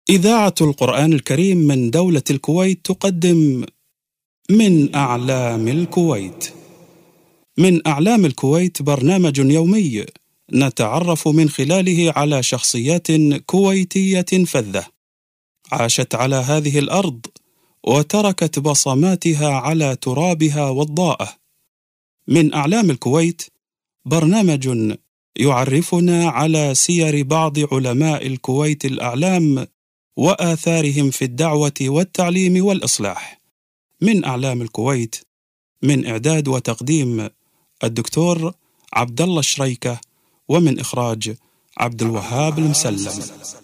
إذاعة القرآن الكريم من دولة الكويت تقدم من أعلام الكويت. من أعلام الكويت برنامج يومي نتعرف من خلاله على شخصيات كويتية فذة عاشت على هذه الأرض وتركت بصماتها على ترابها والضاءة. من أعلام الكويت برنامج يعرفنا على سير بعض علماء الكويت الأعلام وآثارهم في الدعوة والتعليم والإصلاح. من أعلام الكويت، من إعداد وتقديم الدكتور عبد الله الشريكة، ومن إخراج عبد الوهاب المسلم.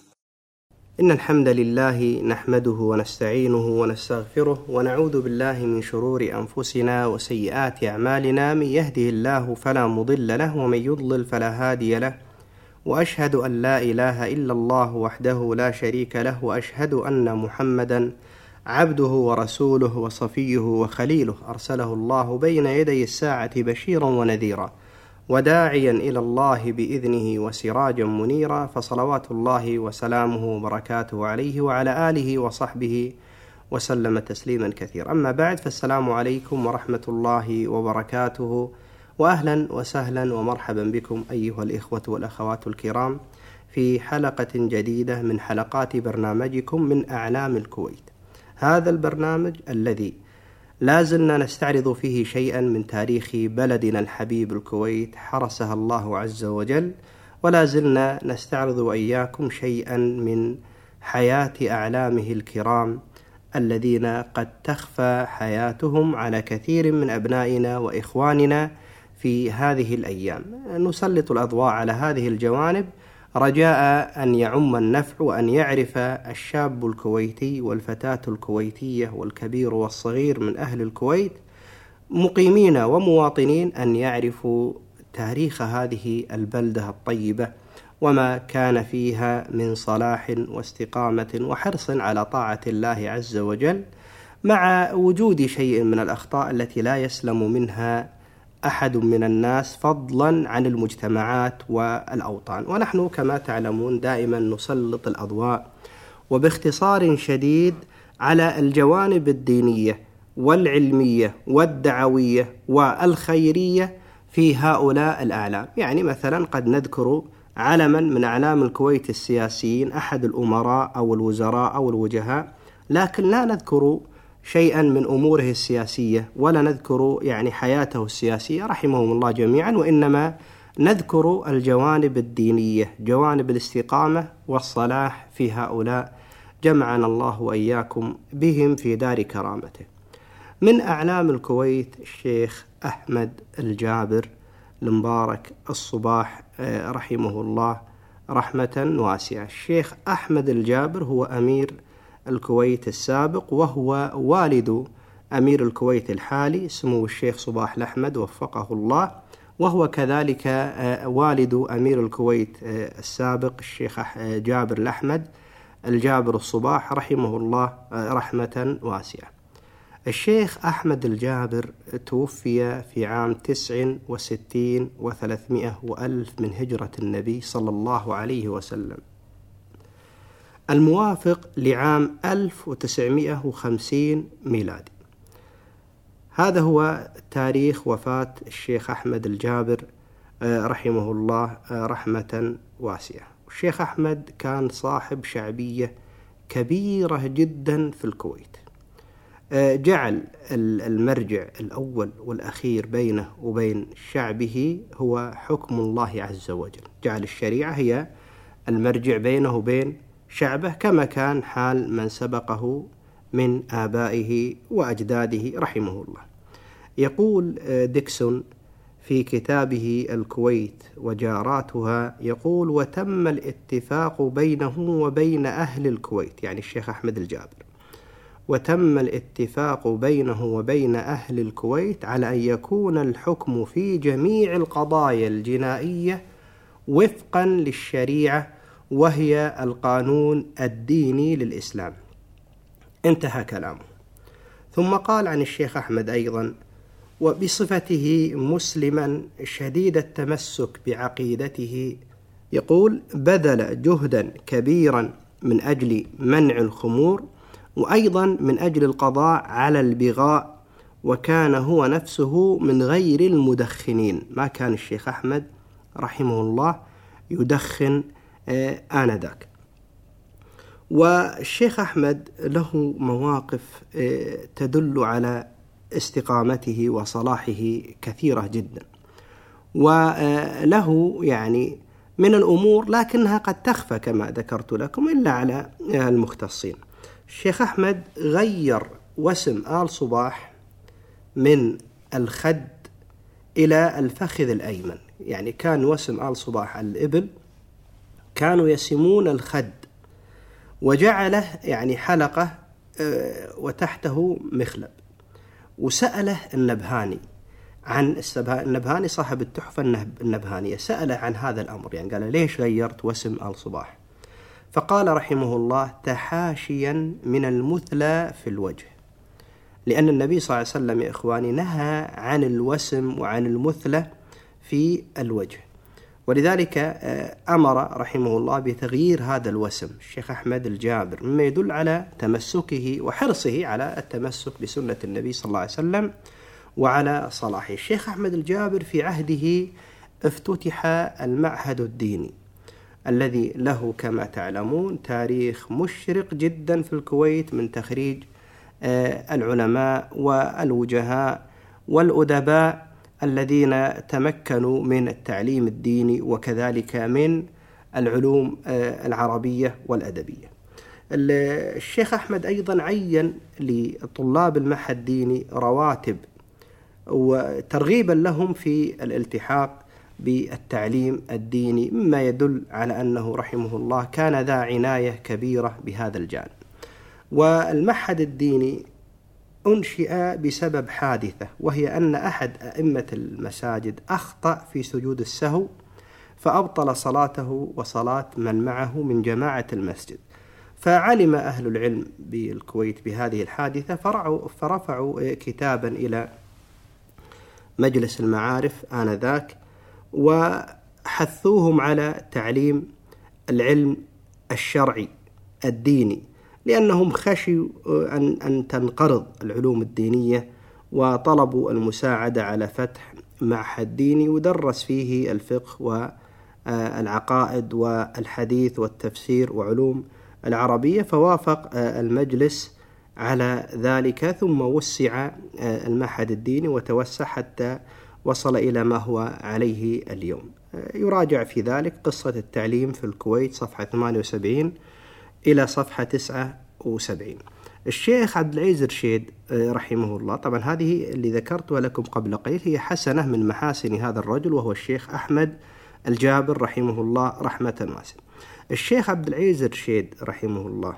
إن الحمد لله نحمده ونستعينه ونستغفره ونعوذ بالله من شرور أنفسنا وسيئات أعمالنا، من يهده الله فلا مضل له ومن يضلل فلا هادي له، وأشهد أن لا إله إلا الله وحده لا شريك له، وأشهد أن محمدا عبده ورسوله وصفيه وخليله، أرسله الله بين يدي الساعة بشيرا ونذيرا وداعيا إلى الله بإذنه وسراجا منيرا، فصلوات الله وسلامه وبركاته عليه وعلى آله وصحبه وسلم تسليما كثيرا. أما بعد، فالسلام عليكم ورحمة الله وبركاته، وأهلا وسهلا ومرحبا بكم أيها الإخوة والأخوات الكرام في حلقة جديدة من حلقات برنامجكم من أعلام الكويت. هذا البرنامج الذي لا زلنا نستعرض فيه شيئا من تاريخ بلدنا الحبيب الكويت حرسها الله عز وجل، ولا زلنا نستعرض وإياكم شيئا من حياة أعلامه الكرام الذين قد تخفى حياتهم على كثير من أبنائنا وإخواننا في هذه الأيام. نسلط الأضواء على هذه الجوانب رجاء أن يعم النفع، وأن يعرف الشاب الكويتي والفتاة الكويتية والكبير والصغير من أهل الكويت مقيمين ومواطنين أن يعرفوا تاريخ هذه البلدة الطيبة وما كان فيها من صلاح واستقامة وحرص على طاعة الله عز وجل، مع وجود شيء من الأخطاء التي لا يسلم منها أحد من الناس فضلا عن المجتمعات والأوطان. ونحن كما تعلمون دائما نسلط الأضواء وباختصار شديد على الجوانب الدينية والعلمية والدعوية والخيرية في هؤلاء الأعلام. يعني مثلا قد نذكر علما من أعلام الكويت السياسيين، أحد الأمراء أو الوزراء أو الوجهاء، لكن لا نذكر شيئا من أموره السياسية ولا نذكر حياته السياسية رحمهم الله جميعا، وإنما نذكر الجوانب الدينية، جوانب الاستقامة والصلاح في هؤلاء، جمعنا الله وإياكم بهم في دار كرامته. من أعلام الكويت الشيخ أحمد الجابر المبارك الصباح رحمه الله رحمة واسعة. الشيخ أحمد الجابر هو أمير الكويت السابق، وهو والد أمير الكويت الحالي سمو الشيخ صباح الأحمد وفقه الله، وهو كذلك والد أمير الكويت السابق الشيخ جابر الأحمد الجابر الصباح رحمه الله رحمة واسعة. الشيخ أحمد الجابر توفي في عام 69 و300 وألف من هجرة النبي صلى الله عليه وسلم، الموافق لعام 1950 ميلادي. هذا هو تاريخ وفاة الشيخ أحمد الجابر رحمه الله رحمة واسعة. الشيخ أحمد كان صاحب شعبية كبيرة جدا في الكويت، جعل المرجع الأول والأخير بينه وبين شعبه هو حكم الله عز وجل، جعل الشريعة هي المرجع بينه وبين شعبه، كما كان حال من سبقه من آبائه وأجداده رحمه الله. يقول ديكسون في كتابه الكويت وجاراتها، يقول: وتم الاتفاق بينه وبين أهل الكويت، يعني الشيخ أحمد الجابر، وتم الاتفاق بينه وبين أهل الكويت على أن يكون الحكم في جميع القضايا الجنائية وفقا للشريعة، وهي القانون الديني للإسلام. انتهى كلامه. ثم قال عن الشيخ أحمد أيضا: وبصفته مسلما شديد التمسك بعقيدته، يقول: بذل جهدا كبيرا من أجل منع الخمور، وأيضا من أجل القضاء على البغاء، وكان هو نفسه من غير المدخنين. ما كان الشيخ أحمد رحمه الله يدخن آنذاك. والشيخ أحمد له مواقف تدل على استقامته وصلاحه كثيرة جدا، وله يعني من الأمور لكنها قد تخفى كما ذكرت لكم إلا على المختصين. الشيخ أحمد غير وسم آل صباح من الخد إلى الفخذ الأيمن. يعني كان وسم آل صباح الإبل كانوا يسمون الخد، وجعله يعني حلقة وتحته مخلب. وسأله النبهاني عن النبهاني صاحب التحفة النبهانية، سأله عن هذا الأمر، يعني قال ليش غيرت وسم آل صباح؟ فقال رحمه الله: تحاشيا من المثلى في الوجه، لأن النبي صلى الله عليه وسلم يا إخواني نهى عن الوسم وعن المثلى في الوجه، ولذلك أمر رحمه الله بتغيير هذا الوسم الشيخ أحمد الجابر، مما يدل على تمسكه وحرصه على التمسك بسنة النبي صلى الله عليه وسلم وعلى صلاحه. الشيخ أحمد الجابر في عهده افتتح المعهد الديني الذي له كما تعلمون تاريخ مشرق جدا في الكويت من تخريج العلماء والوجهاء والأدباء الذين تمكنوا من التعليم الديني وكذلك من العلوم العربية والأدبية. الشيخ أحمد أيضا عين لطلاب المعهد الديني رواتب وترغيبا لهم في الالتحاق بالتعليم الديني، مما يدل على أنه رحمه الله كان ذا عناية كبيرة بهذا الجانب. والمعهد الديني أنشئ بسبب حادثة، وهي أن أحد أئمة المساجد أخطأ في سجود السهو فأبطل صلاته وصلاة من معه من جماعة المسجد، فعلم أهل العلم بالكويت بهذه الحادثة فرفعوا كتابا إلى مجلس المعارف آنذاك، وحثوهم على تعليم العلم الشرعي الديني، لأنهم خشوا أن تنقرض العلوم الدينية، وطلبوا المساعدة على فتح معهد ديني ودرس فيه الفقه والعقائد والحديث والتفسير وعلوم العربية، فوافق المجلس على ذلك، ثم وسع المعهد الديني وتوسع حتى وصل إلى ما هو عليه اليوم. يراجع في ذلك قصة التعليم في الكويت صفحة 78 إلى صفحة 79. الشيخ عبد العزيز رشيد رحمه الله، طبعا هذه اللي ذكرتها لكم قبل قليل هي حسنة من محاسن هذا الرجل، وهو الشيخ أحمد الجابر رحمه الله رحمة واسعة. الشيخ عبد العزيز رشيد رحمه الله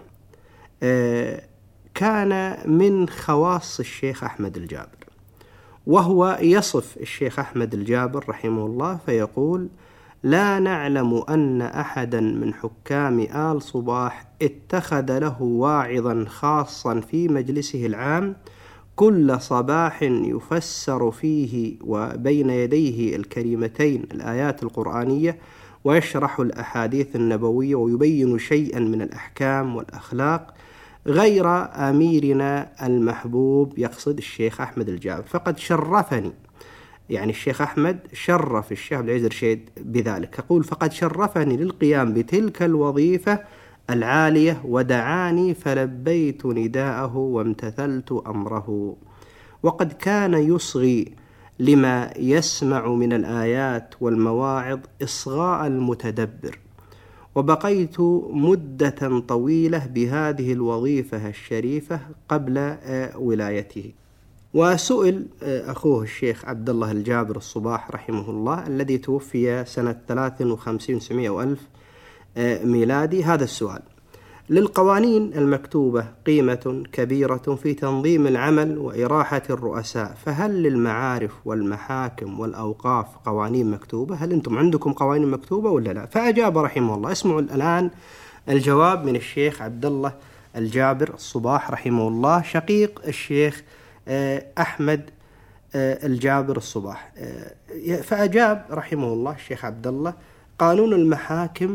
كان من خواص الشيخ أحمد الجابر، وهو يصف الشيخ أحمد الجابر رحمه الله فيقول: لا نعلم أن أحدا من حكام آل صباح اتخذ له واعظا خاصا في مجلسه العام كل صباح يفسر فيه وبين يديه الكريمتين الآيات القرآنية ويشرح الأحاديث النبوية ويبين شيئا من الأحكام والأخلاق غير أميرنا المحبوب، يقصد الشيخ أحمد الجابر. فقد شرفني، يعني الشيخ أحمد شرف الشيخ عبد العزيز رشيد بذلك، يقول: فقد شرفني للقيام بتلك الوظيفة العالية ودعاني فلبيت نداءه وامتثلت أمره، وقد كان يصغي لما يسمع من الآيات والمواعظ إصغاء المتدبر، وبقيت مدة طويلة بهذه الوظيفة الشريفة قبل ولايته. وسئل أخوه الشيخ عبد الله الجابر الصباح رحمه الله الذي توفي سنة 53 وألف ميلادي هذا السؤال: للقوانين المكتوبة قيمة كبيرة في تنظيم العمل وإراحة الرؤساء، فهل للمعارف والمحاكم والأوقاف قوانين مكتوبة؟ هل أنتم عندكم قوانين مكتوبة ولا لا؟ فأجاب رحمه الله. اسمعوا الآن الجواب من الشيخ عبد الله الجابر الصباح رحمه الله، شقيق الشيخ أحمد الجابر الصباح. فأجاب رحمه الله الشيخ عبد الله: قانون المحاكم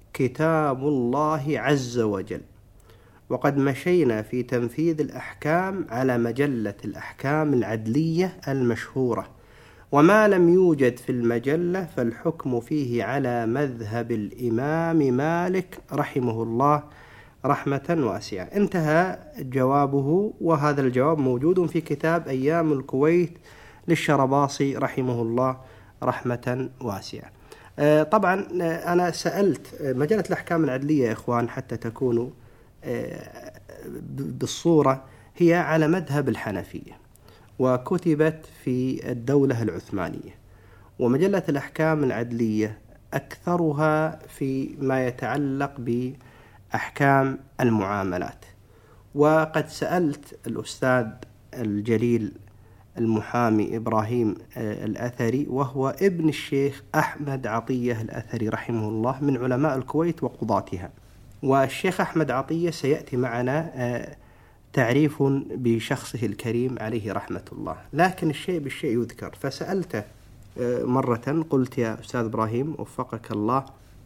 كتاب الله عز وجل، وقد مشينا في تنفيذ الأحكام على مجلة الأحكام العدلية المشهورة، وما لم يوجد في المجلة فالحكم فيه على مذهب الإمام مالك رحمه الله رحمة واسعة. انتهى جوابه، وهذا الجواب موجود في كتاب أيام الكويت للشرباصي رحمه الله رحمة واسعة. طبعا أنا سألت مجلة الأحكام العدلية يا إخوان حتى تكونوا بالصورة، هي على مذهب الحنفية، وكتبت في الدولة العثمانية، ومجلة الأحكام العدلية أكثرها في ما يتعلق بأحكام المعاملات. وقد سألت الأستاذ الجليل المحامي إبراهيم الأثري، وهو ابن الشيخ أحمد عطية الأثري رحمه الله من علماء الكويت وقضاتها، والشيخ أحمد عطية سيأتي معنا تعريف بشخصه الكريم عليه رحمة الله، لكن الشيء بالشيء يذكر. فسألته مرة، قلت يا أستاذ إبراهيم وفقك الله،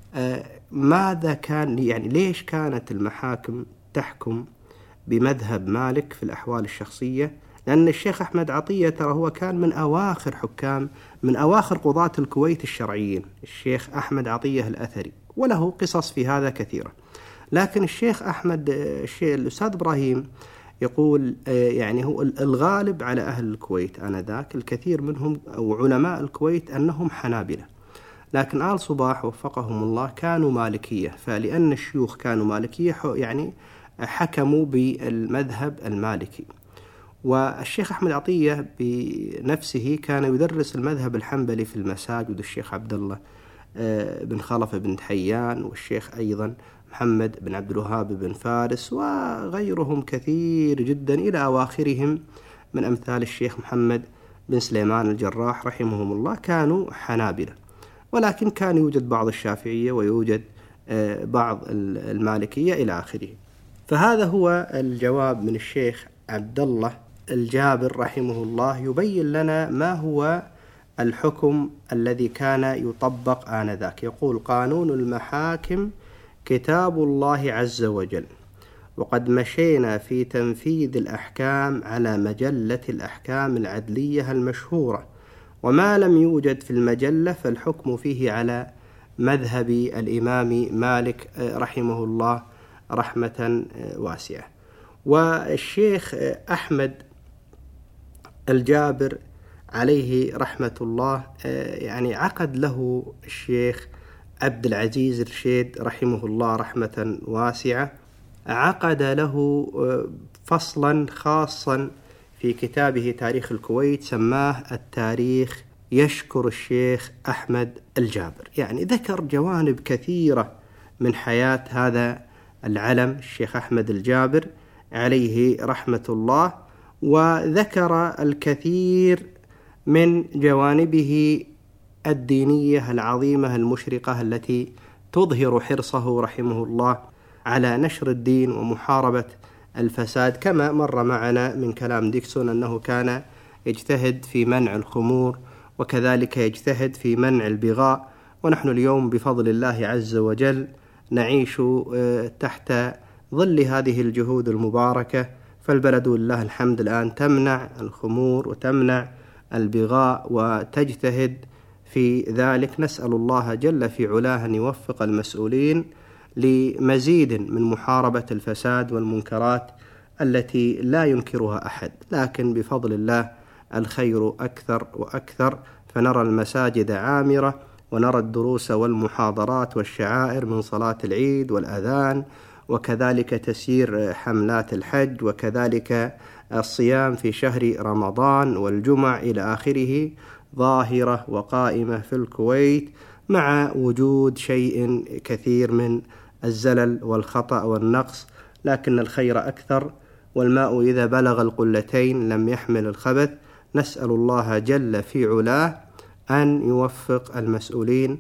ماذا كان يعني ليش كانت المحاكم تحكم بمذهب مالك في الأحوال الشخصية؟ لأن الشيخ أحمد عطية ترى هو كان من أواخر حكام، من أواخر قضاة الكويت الشرعيين، الشيخ أحمد عطية الأثري، وله قصص في هذا كثيرة. لكن الشيخ أحمد الأستاذ إبراهيم يقول يعني هو الغالب على أهل الكويت آنذاك الكثير منهم أو علماء الكويت أنهم حنابلة، لكن آل صباح وفقهم الله كانوا مالكية، فلأن الشيوخ كانوا مالكية يعني حكموا بالمذهب المالكي. والشيخ أحمد عطية بنفسه كان يدرس المذهب الحنبلي في المساجد، الشيخ عبد الله بن خلف بن حيان، والشيخ أيضا محمد بن عبد الوهاب بن فارس، وغيرهم كثير جدا إلى أواخرهم من أمثال الشيخ محمد بن سليمان الجراح رحمهم الله، كانوا حنابلة، ولكن كان يوجد بعض الشافعية ويوجد بعض المالكية إلى آخره. فهذا هو الجواب من الشيخ عبد الله الجابر رحمه الله، يبين لنا ما هو الحكم الذي كان يطبق آنذاك. يقول: قانون المحاكم كتاب الله عز وجل، وقد مشينا في تنفيذ الأحكام على مجلة الأحكام العدلية المشهورة، وما لم يوجد في المجلة فالحكم فيه على مذهب الإمام مالك رحمه الله رحمة واسعة. والشيخ أحمد الجابر عليه رحمة الله يعني عقد له الشيخ عبد العزيز الرشيد رحمه الله رحمة واسعة، عقد له فصلا خاصا في كتابه تاريخ الكويت، سماه التاريخ يشكر الشيخ أحمد الجابر. يعني ذكر جوانب كثيرة من حياة هذا العلم الشيخ أحمد الجابر عليه رحمة الله، وذكر الكثير من جوانبه الدينية العظيمة المشرقة التي تظهر حرصه رحمه الله على نشر الدين ومحاربة الفساد، كما مر معنا من كلام ديكسون أنه كان يجتهد في منع الخمور، وكذلك يجتهد في منع البغاء. ونحن اليوم بفضل الله عز وجل نعيش تحت ظل هذه الجهود المباركة، فالبلد لله الحمد الآن تمنع الخمور وتمنع البغاء وتجتهد في ذلك. نسأل الله جل في علاه أن يوفق المسؤولين لمزيد من محاربة الفساد والمنكرات التي لا ينكرها أحد، لكن بفضل الله الخير أكثر وأكثر، فنرى المساجد عامرة، ونرى الدروس والمحاضرات والشعائر من صلاة العيد والأذان، وكذلك تسيير حملات الحج، وكذلك الصيام في شهر رمضان والجمع إلى آخره، ظاهرة وقائمة في الكويت، مع وجود شيء كثير من الزلل والخطأ والنقص، لكن الخير أكثر، والماء إذا بلغ القلتين لم يحمل الخبث. نسأل الله جل في علاه أن يوفق المسؤولين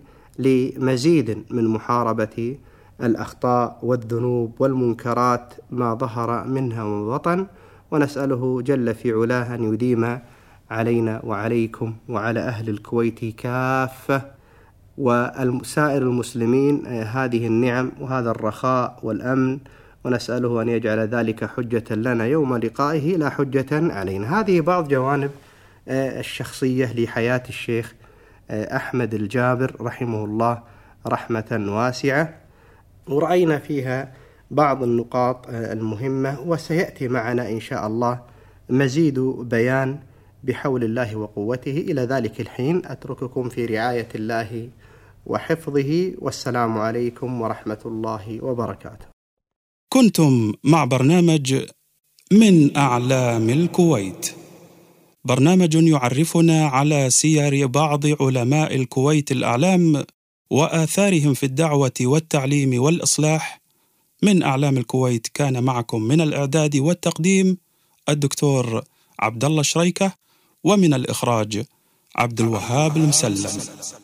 لمزيد من محاربة الأخطاء والذنوب والمنكرات ما ظهر منها وما بطن، ونسأله جل في علاه أن يديم علينا وعليكم وعلى أهل الكويت كافة وسائر المسلمين هذه النعم وهذا الرخاء والأمن، ونسأله أن يجعل ذلك حجة لنا يوم لقائه لا حجة علينا. هذه بعض جوانب الشخصية لحياة الشيخ أحمد الجابر رحمه الله رحمة واسعة، ورأينا فيها بعض النقاط المهمة، وسيأتي معنا إن شاء الله مزيد بيان بحول الله وقوته. إلى ذلك الحين أترككم في رعاية الله وحفظه، والسلام عليكم ورحمة الله وبركاته. كنتم مع برنامج من أعلام الكويت، برنامج يعرفنا على سير بعض علماء الكويت الأعلام وآثارهم في الدعوة والتعليم والإصلاح. من أعلام الكويت كان معكم من الإعداد والتقديم الدكتور عبد الله شريكة، ومن الإخراج عبد الوهاب المسلم.